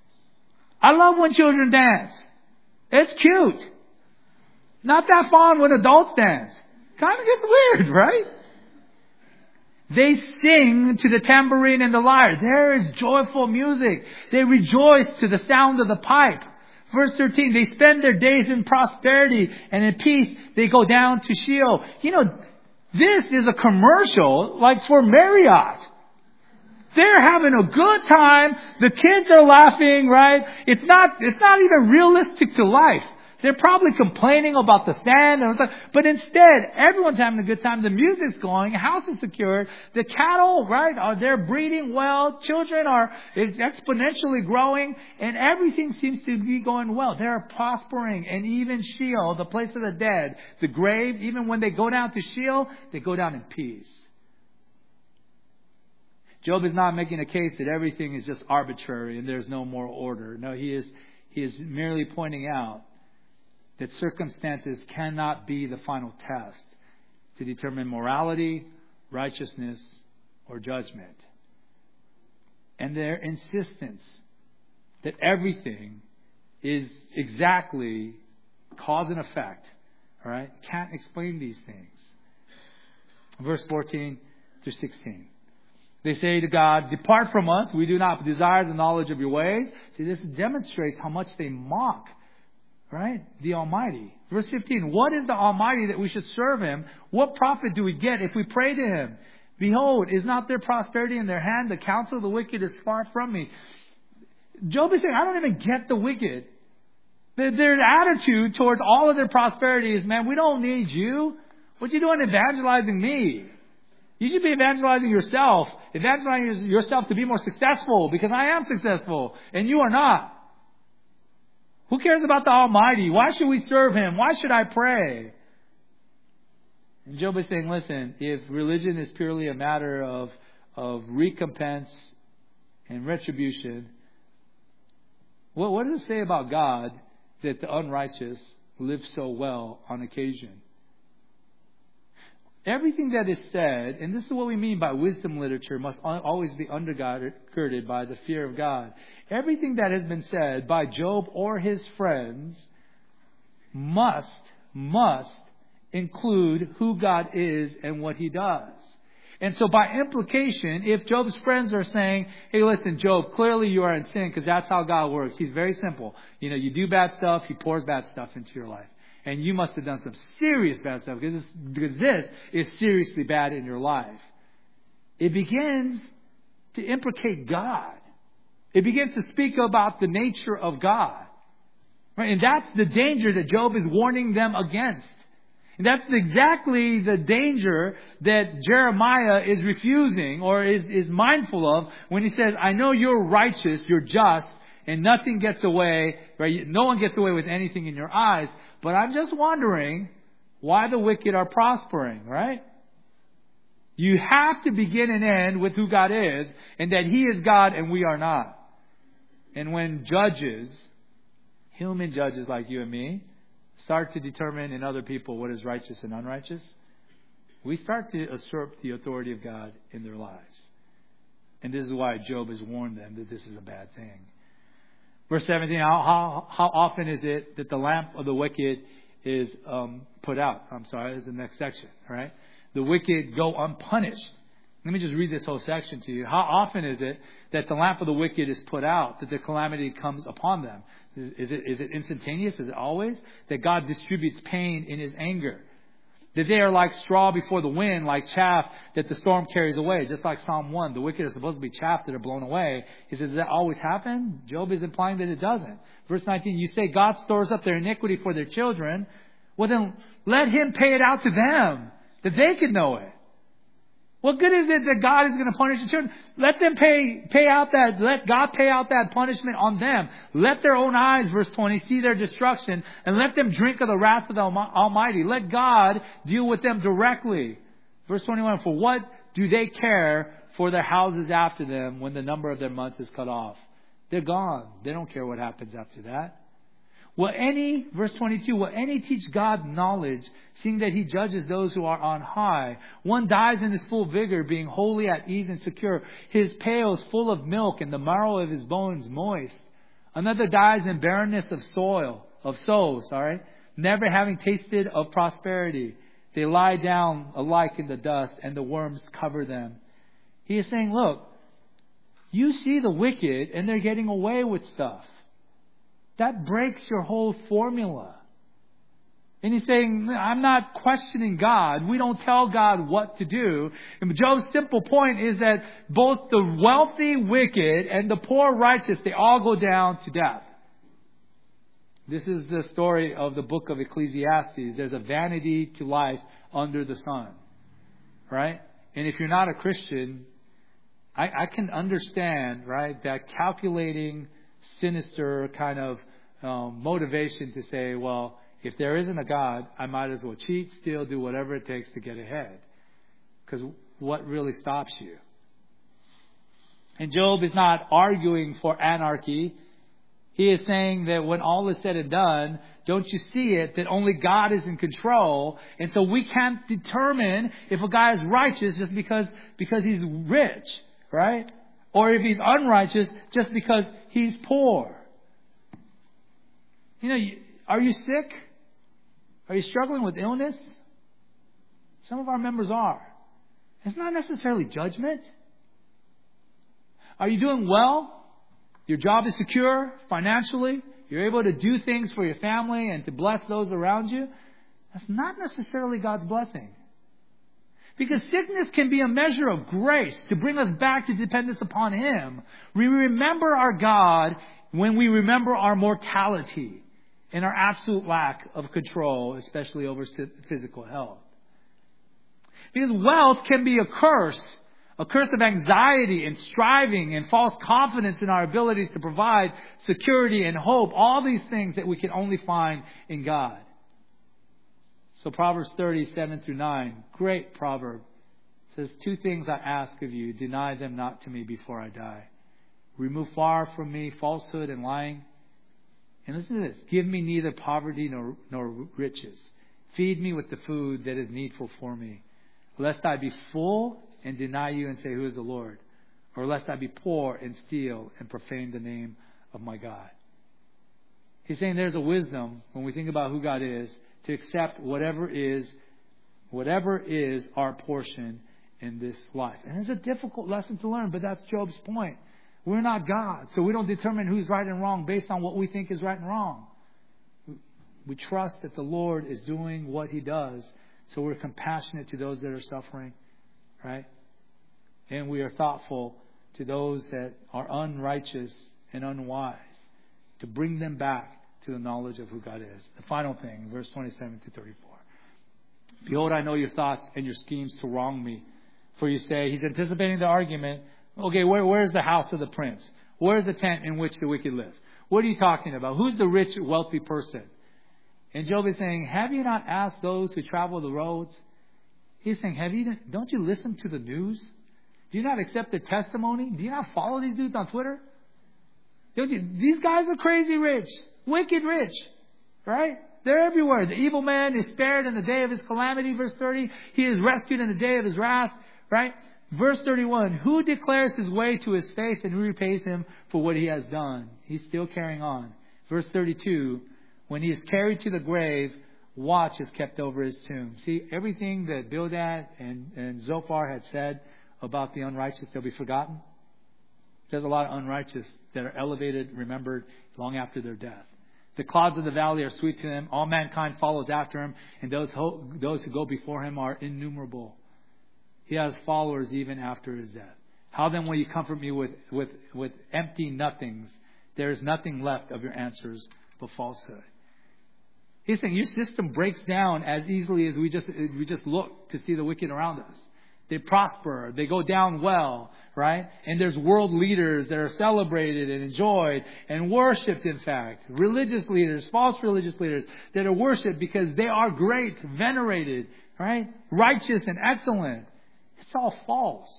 I love when children dance. It's cute. Not that fun when adults dance. Kind of gets weird, right? They sing to the tambourine and the lyre. There is joyful music. They rejoice to the sound of the pipe. Verse 13, they spend their days in prosperity, and in peace they go down to Sheol. You know, this is a commercial like for Marriott. They're having a good time. The kids are laughing, right? It's not even realistic to life. They're probably complaining about the sand and stuff. But instead, everyone's having a good time. The music's going. House is secured. The cattle, right, they're breeding well. Children are exponentially growing. And everything seems to be going well. They're prospering. And even Sheol, the place of the dead, the grave, even when they go down to Sheol, they go down in peace. Job is not making a case that everything is just arbitrary and there's no moral order. No, he is merely pointing out that circumstances cannot be the final test to determine morality, righteousness, or judgment. And their insistence that everything is exactly cause and effect, all right, can't explain these things. Verse 14 through 16. They say to God, depart from us. We do not desire the knowledge of your ways. See, this demonstrates how much they mock, right, the Almighty. Verse 15, what is the Almighty that we should serve Him? What profit do we get if we pray to Him? Behold, is not their prosperity in their hand? The counsel of the wicked is far from me. Job is saying, I don't even get the wicked. Their attitude towards all of their prosperity is, man, we don't need you. What you doing evangelizing me? You should be evangelizing yourself. Evangelizing yourself to be more successful, because I am successful and you are not. Who cares about the Almighty? Why should we serve Him? Why should I pray? And Job is saying, listen, if religion is purely a matter of recompense and retribution, what does it say about God that the unrighteous live so well on occasion? Everything that is said, and this is what we mean by wisdom literature, must always be undergirded by the fear of God. Everything that has been said by Job or his friends must include who God is and what He does. And so by implication, if Job's friends are saying, hey, listen, Job, clearly you are in sin because that's how God works. He's very simple. You know, you do bad stuff, He pours bad stuff into your life. And you must have done some serious bad stuff because this is seriously bad in your life. It begins to implicate God. It begins to speak about the nature of God. Right? And that's the danger that Job is warning them against. And that's exactly the danger that Jeremiah is refusing or is mindful of when he says, I know you're righteous, you're just, and nothing gets away, right? No one gets away with anything in your eyes. But I'm just wondering why the wicked are prospering, right? You have to begin and end with who God is and that He is God and we are not. And when judges, human judges like you and me, start to determine in other people what is righteous and unrighteous, we start to usurp the authority of God in their lives. And this is why Job has warned them that this is a bad thing. Verse 17, how often is it that the lamp of the wicked is put out? This is the next section, right? The wicked go unpunished. Let me just read this whole section to you. How often is it that the lamp of the wicked is put out, that the calamity comes upon them? Is it instantaneous? Is it always? That God distributes pain in His anger. That they are like straw before the wind, like chaff that the storm carries away. Just like Psalm 1, the wicked are supposed to be chaff that are blown away. He says, does that always happen? Job is implying that it doesn't. Verse 19, you say God stores up their iniquity for their children. Well then, let Him pay it out to them, that they can know it. What good is it that God is going to punish the children? Let them let God pay out that punishment on them. Let their own eyes, verse 20, see their destruction, and let them drink of the wrath of the Almighty. Let God deal with them directly. Verse 21, for what do they care for their houses after them when the number of their months is cut off? They're gone. They don't care what happens after that. Verse 22, will any teach God knowledge, seeing that He judges those who are on high? One dies in his full vigor, being wholly at ease and secure. His pail is full of milk, and the marrow of his bones moist. Another dies in barrenness of soul, never having tasted of prosperity. They lie down alike in the dust, and the worms cover them. He is saying, look, you see the wicked, and they're getting away with stuff. That breaks your whole formula. And he's saying, I'm not questioning God. We don't tell God what to do. And Job's simple point is that both the wealthy wicked and the poor righteous, they all go down to death. This is the story of the book of Ecclesiastes. There's a vanity to life under the sun. Right? And if you're not a Christian, I can understand, right, that calculating, sinister kind of motivation to say, well, if there isn't a God, I might as well cheat, steal, do whatever it takes to get ahead. Because what really stops you? And Job is not arguing for anarchy. He is saying that when all is said and done, don't you see it, that only God is in control. And so we can't determine if a guy is righteous just because he's rich, right? Or if he's unrighteous just because he's poor. You know, are you sick? Are you struggling with illness? Some of our members are. It's not necessarily judgment. Are you doing well? Your job is secure financially. You're able to do things for your family and to bless those around you. That's not necessarily God's blessing. Because sickness can be a measure of grace to bring us back to dependence upon Him. We remember our God when we remember our mortality and our absolute lack of control, especially over physical health. Because wealth can be a curse of anxiety and striving and false confidence in our abilities to provide security and hope. All these things that we can only find in God. So Proverbs 30:7-9, great proverb, says, 2 things I ask of you, deny them not to me before I die. Remove far from me falsehood and lying. And listen to this. Give me neither poverty nor riches. Feed me with the food that is needful for me. Lest I be full and deny you and say, who is the Lord? Or lest I be poor and steal and profane the name of my God. He's saying there's a wisdom when we think about who God is to accept whatever is our portion in this life. And it's a difficult lesson to learn, but that's Job's point. We're not God, so we don't determine who's right and wrong based on what we think is right and wrong. We trust that the Lord is doing what He does, so we're compassionate to those that are suffering, right? And we are thoughtful to those that are unrighteous and unwise, to bring them back to the knowledge of who God is. The final thing, verse 27-34. Behold, I know your thoughts and your schemes to wrong me. For you say, he's anticipating the argument. Okay, where's the house of the prince? Where's the tent in which the wicked live? What are you talking about? Who's the rich, wealthy person? And Job is saying, have you not asked those who travel the roads? He's saying, don't you listen to the news? Do you not accept their testimony? Do you not follow these dudes on Twitter? These guys are crazy rich, wicked rich, right? They're everywhere. The evil man is spared in the day of his calamity, verse 30. He is rescued in the day of his wrath, right? Verse 31, who declares his way to his face and who repays him for what he has done? He's still carrying on. Verse 32, when he is carried to the grave, watch is kept over his tomb. See, everything that Bildad and Zophar had said about the unrighteous, they'll be forgotten. There's a lot of unrighteous that are elevated, remembered long after their death. The clouds of the valley are sweet to him. All mankind follows after him. And those who go before him are innumerable. He has followers even after his death. How then will you comfort me with empty nothings? There is nothing left of your answers but falsehood. He's saying your system breaks down as easily as we just look to see the wicked around us. They prosper. They go down well, right? And there's world leaders that are celebrated and enjoyed and worshipped, in fact. Religious leaders, false religious leaders that are worshipped because they are great, venerated, right? Righteous and excellent. It's all false.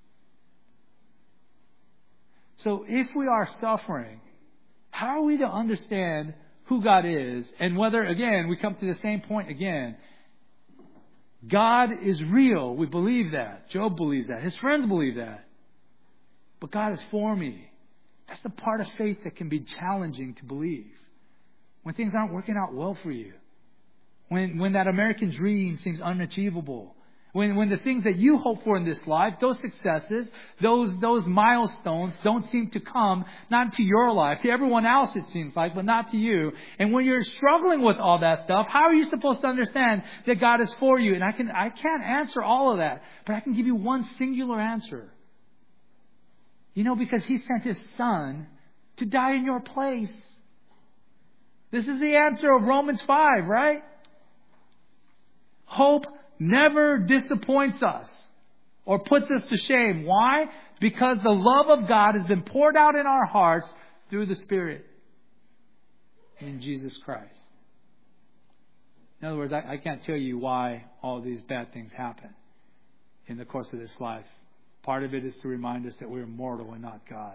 So if we are suffering, how are we to understand who God is and whether, again, we come to the same point again. God is real. We believe that. Job believes that. His friends believe that. But God is for me. That's the part of faith that can be challenging to believe. When things aren't working out well for you. When that American dream seems unachievable. When the things that you hope for in this life, those successes, those milestones don't seem to come, not to your life, to everyone else it seems like, but not to you. And when you're struggling with all that stuff, how are you supposed to understand that God is for you? And I can't answer all of that, but I can give you one singular answer. Because He sent His Son to die in your place. This is the answer of Romans 5, right? Hope never disappoints us or puts us to shame. Why? Because the love of God has been poured out in our hearts through the Spirit in Jesus Christ. In other words, I can't tell you why all these bad things happen in the course of this life. Part of it is to remind us that we're mortal and not God.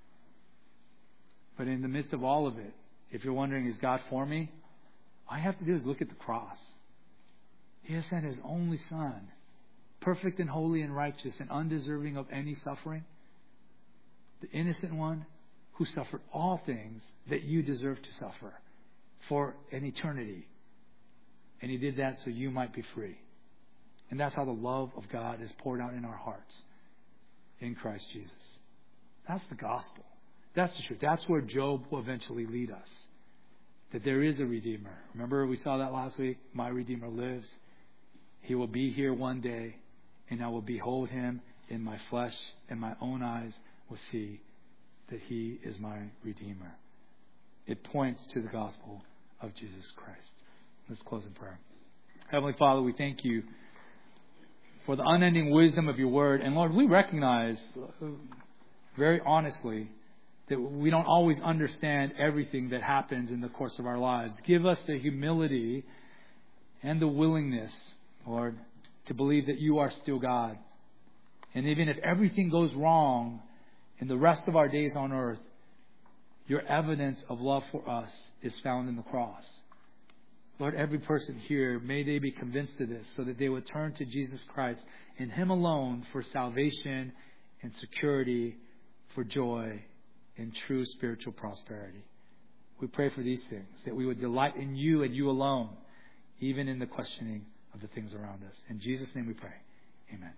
But in the midst of all of it, if you're wondering, is God for me? All you have to do is look at the cross. He has sent His only Son, perfect and holy and righteous and undeserving of any suffering. The innocent one who suffered all things that you deserve to suffer for an eternity. And He did that so you might be free. And that's how the love of God is poured out in our hearts in Christ Jesus. That's the gospel. That's the truth. That's where Job will eventually lead us. That there is a Redeemer. Remember we saw that last week? My Redeemer lives. He will be here one day, and I will behold Him in my flesh, and my own eyes will see that He is my Redeemer. It points to the gospel of Jesus Christ. Let's close in prayer. Heavenly Father, we thank You for the unending wisdom of Your word. And Lord, we recognize very honestly that we don't always understand everything that happens in the course of our lives. Give us the humility and the willingness, Lord, to believe that You are still God. And even if everything goes wrong in the rest of our days on earth, Your evidence of love for us is found in the cross. Lord, every person here, may they be convinced of this so that they would turn to Jesus Christ and Him alone for salvation and security, for joy and true spiritual prosperity. We pray for these things, that we would delight in You and You alone, even in the questioning of the things around us. In Jesus' name we pray. Amen.